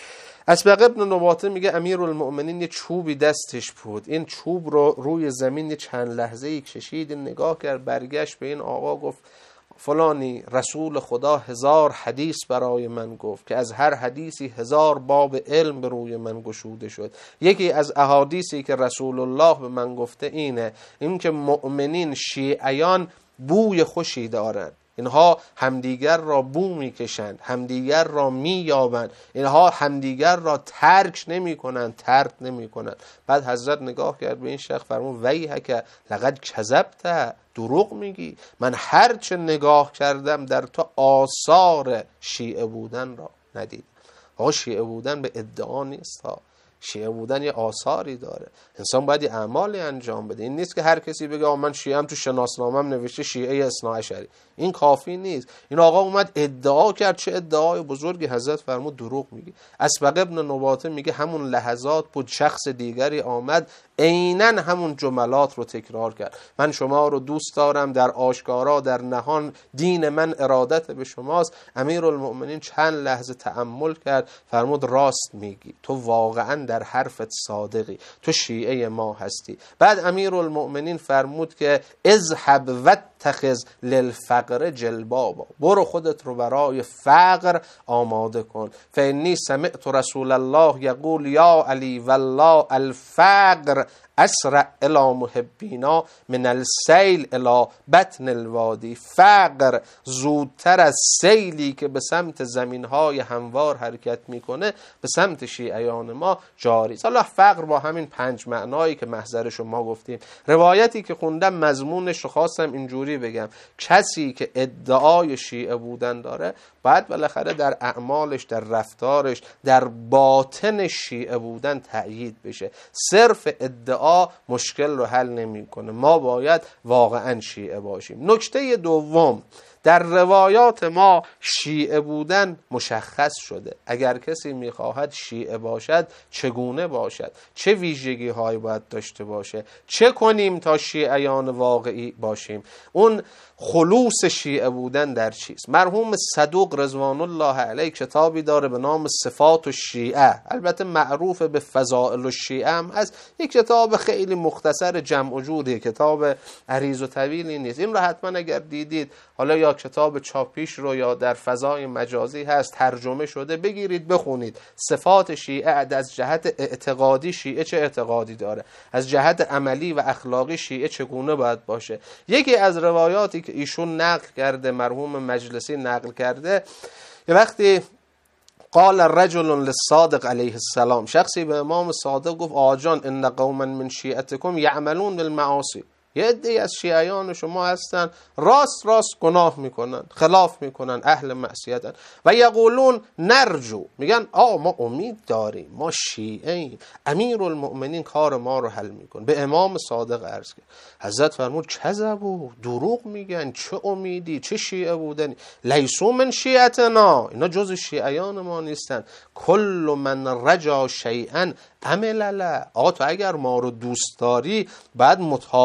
Speaker 1: اسبق ابن نباته میگه امیرالمؤمنین یه چوبی دستش بود، این چوب رو روی زمین چند لحظه ای کشید، نگاه کرد، برگشت به این آقا گفت فلانی رسول خدا هزار حدیث برای من گفت که از هر حدیثی هزار باب علم به روی من گشوده شد. یکی از احادیثی که رسول الله به من گفته اینه، این که مؤمنین شیعیان بوی خوشی دارند، اینها همدیگر را بو میکشند، همدیگر را مییابند، اینها همدیگر را ترک نمی کنند، ترک نمی کنند. بعد حضرت نگاه کرد به این شخص فرمود ویحک لقد کذبت، دروغ میگی، من هرچه نگاه کردم در تو آثار شیعه بودن را ندیدم. آقا شیعه بودن به ادعا نیست ها، شیعه بودن یه آثاری داره. انسان باید یه اعمالی انجام بده. این نیست که هر کسی بگه من شیعه‌ام، تو شناسنامه‌ام نوشته شیعه اثناعشری. این کافی نیست. این آقا اومد ادعا کرد، چه ادعای بزرگی. حضرت فرمود دروغ میگی. اسبق ابن نباته میگه همون لحظات بود شخص دیگری آمد عیناً همون جملات رو تکرار کرد، من شما رو دوست دارم، در آشکارا در نهان دین من ارادت به شماست. امیرالمؤمنین چند لحظه تأمل کرد، فرمود راست میگی، تو واقعاً در حرفت صادقی، تو شیعه ما هستی. بعد امیرالمؤمنین فرمود که اذهب واتخذ للفقر جلبابا، برو خودت رو برای فقر آماده کن. فانی سمعت رسول الله یقول یا علی والله الفقر اسرع الی محبینا من السیل الی بطن الوادی، فقر زودتر از سیلی که به سمت زمینهای هموار حرکت میکنه به سمت شیعیان ما جاری. حالا فقر با همین پنج معنایی که محضرش ما گفتیم. روایتی که خوندم مضمونش رو خواستم اینجوری بگم، کسی که ادعای شیعه بودن داره باید بالاخره در اعمالش، در رفتارش، در باطن شیعه بودن تأیید بشه. صرف ادعا مشکل رو حل نمیکنه. ما باید واقعا شیعه باشیم. نکته دوم، در روایات ما شیعه بودن مشخص شده. اگر کسی میخواهد شیعه باشد چگونه باشد، چه ویژگی هایی باید داشته باشه، چه کنیم تا شیعیان واقعی باشیم. اون خلوص شیعه بودن در چیست؟ مرحوم صدوق رضوان الله علیه کتابی داره به نام صفات الشیعه، البته معروف به فضائل الشیعه هم هست. یک کتاب خیلی مختصر جمع و جوره، کتاب عریض و طویلی نیست. این رو حتما اگر دیدید، حالا یا کتاب چاپیش رو یا در فضای مجازی هست ترجمه شده، بگیرید بخونید. صفات شیعه از جهت اعتقادی شیعه چه اعتقادی داره، از جهت عملی و اخلاقی شیعه چگونه باید باشه. یکی از روایاتی که ایشون نقل کرده، مرحوم مجلسی نقل کرده، یه وقتی قال رجل للصادق علیه السلام، شخصی به امام صادق گفت آجان ان قوما من شیعتکم یعملون بالمعاصی، یه عده‌ای از شیعیان شما هستن راست راست گناه میکنن، خلاف میکنن، اهل معصیتن. و یقولون نرجو، میگن آ ما امید داریم، ما شیعه ایم، امیرالمؤمنین کار ما رو حل میکن. به امام صادق عرض کرد، حضرت فرمود کذبوا، دروغ میگن، چه امیدی، چه شیعه بودنی، لیسو من شیعتنا، اینا جز شیعیان ما نیستن. کل من رجا شیئا عمل له، آقا تو اگر ما رو دوست داری باید مطابق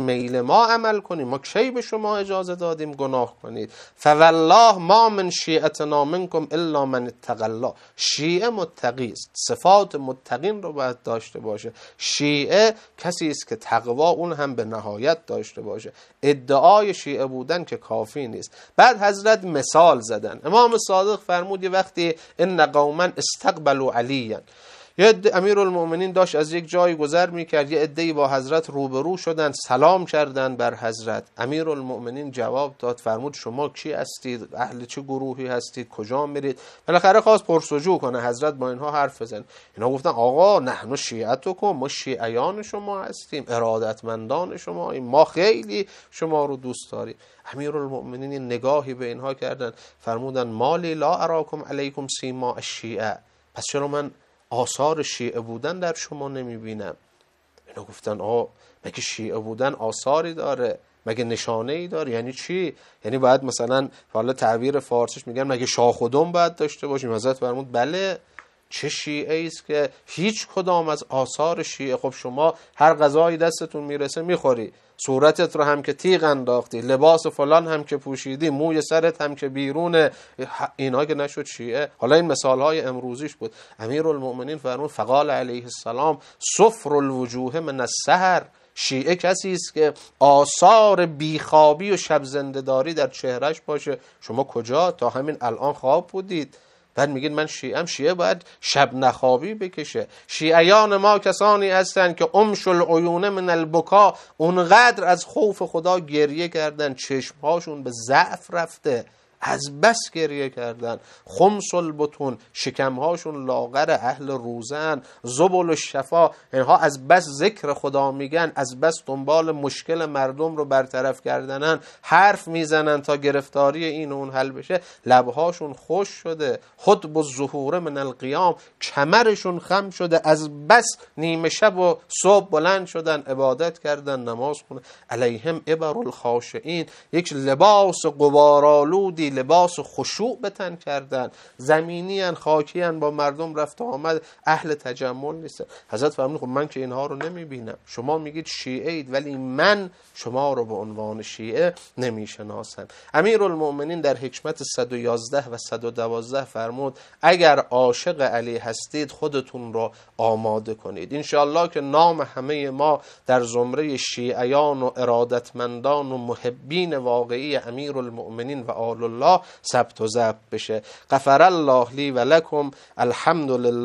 Speaker 1: میل ما عمل کنید. ما کی به شما اجازه دادیم گناه کنید؟ فوالله ما من شیعتنا منکم الا من اتقی الله. شیعه متقی است، صفات متقین رو باید داشته باشه. شیعه کسی است که تقوا اون هم به نهایت داشته باشه. ادعای شیعه بودن که کافی نیست. بعد حضرت مثال زدن. امام صادق فرمود یه وقتی ان قوما استقبلوا علیا، یه امیرالمؤمنین داشت از یک جای گذر میکرد، یه عده‌ای با حضرت روبرو شدن، سلام کردن بر حضرت. امیرالمؤمنین جواب داد، فرمود شما کی هستید؟ اهل چه گروهی هستید؟ کجا میرید؟ بالاخره خواست پرسجو کنه حضرت با اینها حرف بزنه. اینا گفتن آقا نحن شیعتکم، ما شیعیان شما هستیم، ارادتمندان شما، ما خیلی شما رو دوست داریم. امیرالمؤمنین نگاهی به اینها کردن، فرمودن مالی لا اراکم علیکم سیما الشیعه، پس چرا من آثار شیعه بودن در شما نمیبینم؟ اینا گفتن آه مگه شیعه بودن آثاری داره؟ مگه نشانه ای داره؟ یعنی چی؟ یعنی باید مثلا حالا تعبیر فارسیش میگن مگه شاخ و دم باید داشته باشیم؟ حضرت فرمود بله. چه شیعه ایست که هیچ کدام از آثار شیعه، خب شما هر غذایی دستتون میرسه میخوری، صورتت رو هم که تیغ انداختی، لباس فلان هم که پوشیدی، موی سرت هم که بیرونه، اینا که نشد شیعه؟ حالا این مثال های امروزیش بود. امیرالمؤمنین فرمود فقال علیه السلام صفر الوجوه من السحر. شیعه کسی است که آثار بیخوابی و شب زنده‌داری در چهرهش باشه. شما کجا تا همین الان خواب بودید؟ بعد میگید من شیعه‌ام. شیعه باید شب نخوابی بکشه. شیعیان ما کسانی هستند که امش العیون من البکا، اونقدر از خوف خدا گریه کردن چشمهاشون به ضعف رفته، از بس گریه کردن. خمس البطون، شکمهاشون لاغر، اهل روزن. زبل الشفا، اینها از بس ذکر خدا میگن، از بس دنبال مشکل مردم رو برطرف کردنن، حرف میزنن تا گرفتاری این و اون حل بشه. لبهاشون خوش شده. خطب الظهور من القیام، کمرشون خم شده، از بس نیمه شب و صبح بلند شدن عبادت کردن، نماز خونه. علیهم ابر الخاشعین، یک لباس غبارآلودی، لباس خشوع به تن کردن، زمینی ان خاکی ان، با مردم رفت و آمد، اهل تجمل نیستن. حضرت فرمود خب من که اینها رو نمیبینم، شما میگید شیعه اید ولی من شما رو به عنوان شیعه نمیشناسم. امیرالمؤمنین در حکمت صد و یازده و صد و دوازده فرمود اگر عاشق علی هستید خودتون رو آماده کنید. انشاءالله که نام همه ما در زمره شیعیان و ارادتمندان و محبین واقعی امیرالمؤمنین و آل الله ثبت و ضبط بشه. غفر الله لی و لکم. الحمدلله.